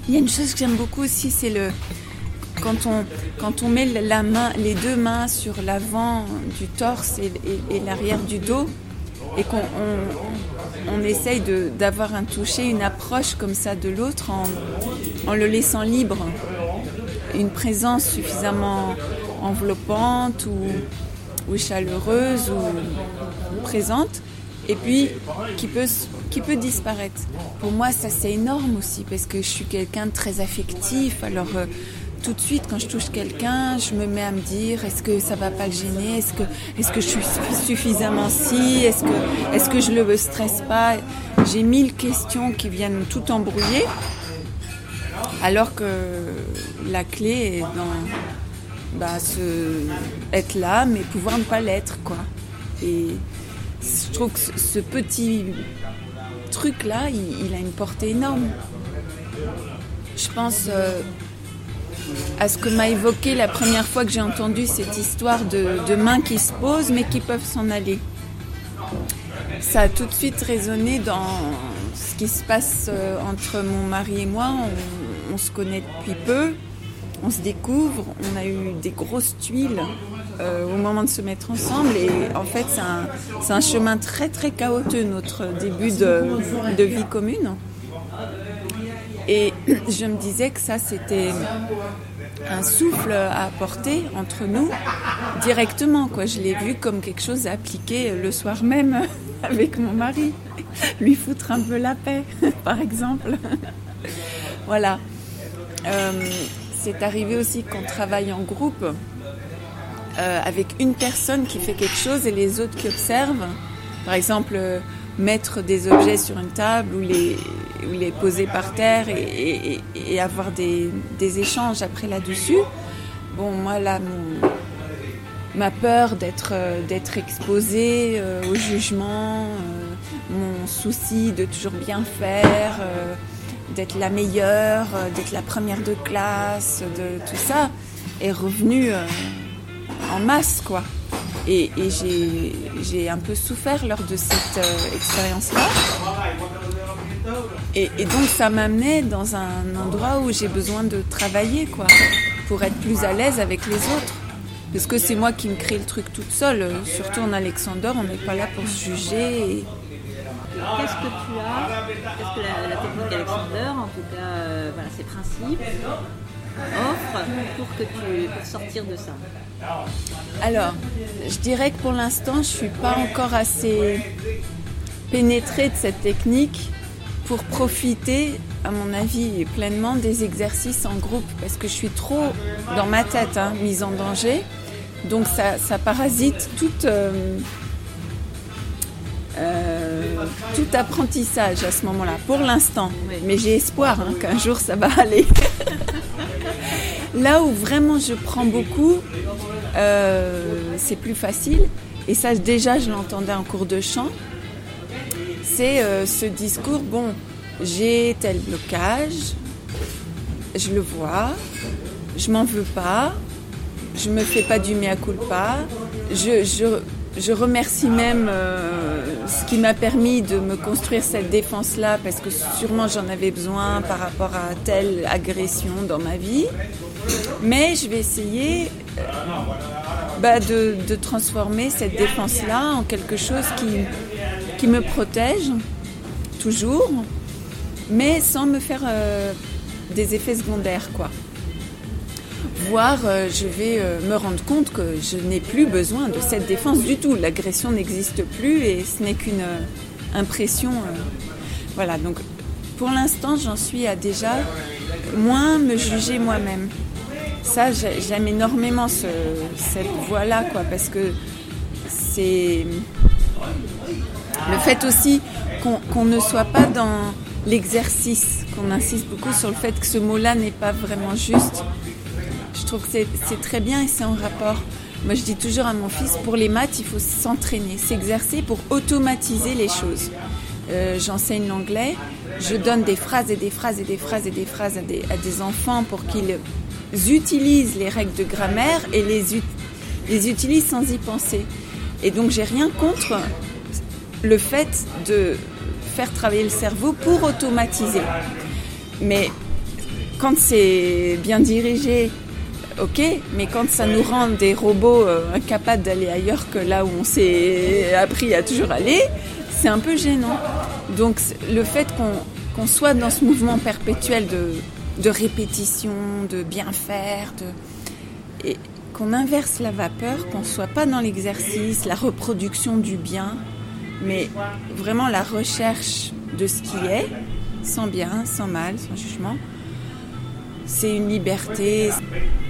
Il y a une chose que j'aime beaucoup aussi, c'est quand on met les deux mains sur l'avant du torse et l'arrière du dos, et qu'on essaye d'avoir un toucher, une approche comme ça de l'autre en le laissant libre. Une présence suffisamment enveloppante ou chaleureuse ou présente, et puis qui peut disparaître. Pour moi, ça c'est énorme aussi, parce que je suis quelqu'un de très affectif, alors tout de suite, quand je touche quelqu'un, je me mets à me dire, est-ce que ça va pas le gêner, est-ce que je suis suffisamment est-ce que je le stresse pas. J'ai 1000 questions qui viennent tout embrouiller, alors que la clé est dans être là, mais pouvoir ne pas l'être, quoi. Et je trouve que ce petit truc-là, il a une portée énorme. Je pense à ce que m'a évoqué la première fois que j'ai entendu cette histoire de mains qui se posent mais qui peuvent s'en aller. Ça a tout de suite résonné dans ce qui se passe entre mon mari et moi. On se connaît depuis peu, on se découvre, on a eu des grosses tuiles au moment de se mettre ensemble, et en fait c'est un chemin très très chaotique, notre début de vie commune. Et je me disais que ça, c'était un souffle à apporter entre nous directement, quoi. Je l'ai vu comme quelque chose à appliquer le soir même avec mon mari. Lui foutre un peu la paix, par exemple. Voilà. C'est arrivé aussi qu'on travaille en groupe avec une personne qui fait quelque chose et les autres qui observent. Par exemple, mettre des objets sur une table ou les poser par terre et avoir des échanges après là-dessus. Bon, moi là, ma peur d'être exposée au jugement, mon souci de toujours bien faire, d'être la meilleure, d'être la première de classe, de tout ça, est revenu en masse, quoi. Et j'ai un peu souffert lors de cette expérience-là. Et donc ça m'amenait dans un endroit où j'ai besoin de travailler, quoi, pour être plus à l'aise avec les autres. Parce que c'est moi qui me crée le truc toute seule. Surtout en Alexander, on n'est pas là pour se juger. Qu'est-ce que la technique Alexander, en tout cas ses principes, offre pour sortir de ça? Alors, je dirais que pour l'instant, je ne suis pas encore assez pénétrée de cette technique pour profiter, à mon avis, pleinement des exercices en groupe, parce que je suis trop dans ma tête, mise en danger. Donc ça parasite tout apprentissage à ce moment-là, pour l'instant. Mais j'ai espoir qu'un jour ça va aller. Là où vraiment je prends beaucoup, c'est plus facile, et ça déjà je l'entendais en cours de chant, c'est ce discours, bon, j'ai tel blocage, je le vois, je m'en veux pas, je me fais pas du mea culpa, je remercie même ce qui m'a permis de me construire cette défense-là, parce que sûrement j'en avais besoin par rapport à telle agression dans ma vie. Mais je vais essayer de transformer cette défense-là en quelque chose qui me protège, toujours, mais sans me faire des effets secondaires, quoi. Voire, je vais me rendre compte que je n'ai plus besoin de cette défense du tout. L'agression n'existe plus et ce n'est qu'une impression. Voilà, donc pour l'instant, j'en suis à déjà moins me juger moi-même. Ça, j'aime énormément cette voie-là, quoi, parce que c'est le fait aussi qu'on ne soit pas dans l'exercice, qu'on insiste beaucoup sur le fait que ce mot-là n'est pas vraiment juste. Je trouve que c'est très bien et c'est en rapport. Moi, je dis toujours à mon fils, pour les maths, il faut s'entraîner, s'exercer pour automatiser les choses. J'enseigne l'anglais, je donne des phrases et des phrases et des phrases et des phrases à des enfants pour qu'ils utilisent les règles de grammaire et les utilisent sans y penser. Et donc, j'ai rien contre le fait de faire travailler le cerveau pour automatiser. Mais quand c'est bien dirigé, ok, mais quand ça nous rend des robots incapables d'aller ailleurs que là où on s'est appris à toujours aller, c'est un peu gênant. Donc le fait qu'on soit dans ce mouvement perpétuel de répétition, de bien faire, et qu'on inverse la vapeur, qu'on ne soit pas dans l'exercice, la reproduction du bien, mais vraiment la recherche de ce qui est, sans bien, sans mal, sans jugement, c'est une liberté.